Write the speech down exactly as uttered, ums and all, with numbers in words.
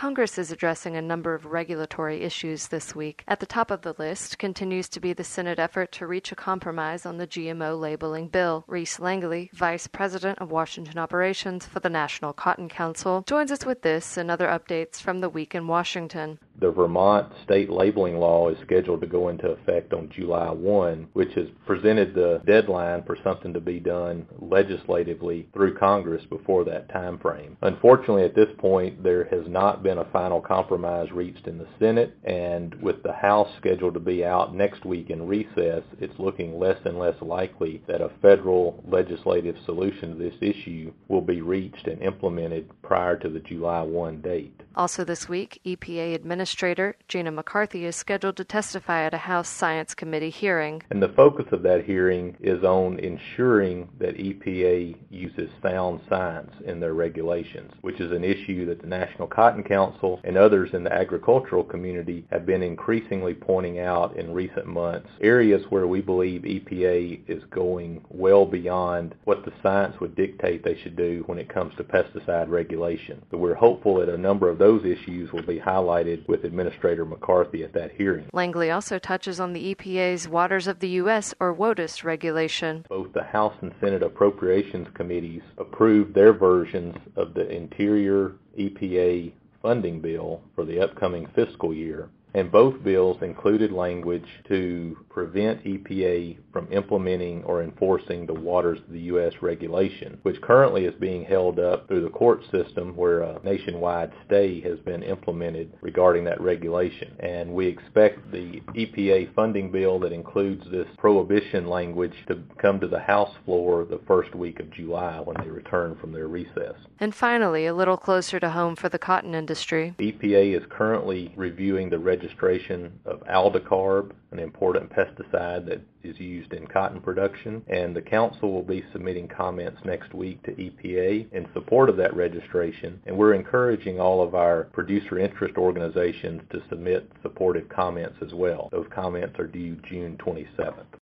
Congress is addressing a number of regulatory issues this week. At the top of the list continues to be the Senate effort to reach a compromise on the G M O labeling bill. Reese Langley, Vice President of Washington Operations for the National Cotton Council, joins us with this and other updates from the week in Washington. The Vermont state labeling law is scheduled to go into effect on July first, which has presented the deadline for something to be done legislatively through Congress before that time frame. Unfortunately, at this point, there has not been a final compromise reached in the Senate, and with the House scheduled to be out next week in recess, it's looking less and less likely that a federal legislative solution to this issue will be reached and implemented prior to the July first date. Also this week, E P A Administrator Gina McCarthy is scheduled to testify at a House Science Committee hearing. And the focus of that hearing is on ensuring that E P A uses sound science in their regulations, which is an issue that the National Cotton Council and others in the agricultural community have been increasingly pointing out in recent months. Areas where we believe E P A is going well beyond what the science would dictate they should do when it comes to pesticide regulation. So we're hopeful that a number of those issues will be highlighted with Administrator McCarthy at that hearing. Langley also touches on the E P A's Waters of the U S or WOTUS regulation. Both the House and Senate Appropriations Committees approved their versions of the Interior E P A funding bill for the upcoming fiscal year, and both bills included language to prevent E P A from implementing or enforcing the Waters of the U S regulation, which currently is being held up through the court system where a nationwide stay has been implemented regarding that regulation. And we expect the E P A funding bill that includes this prohibition language to come to the House floor the first week of July when they return from their recess. And finally, a little closer to home for the cotton industry. E P A is currently reviewing the registration of aldicarb, an important pesticide that is used in cotton production, and the council will be submitting comments next week to E P A in support of that registration, and we're encouraging all of our producer interest organizations to submit supportive comments as well. Those comments are due June twenty-seventh.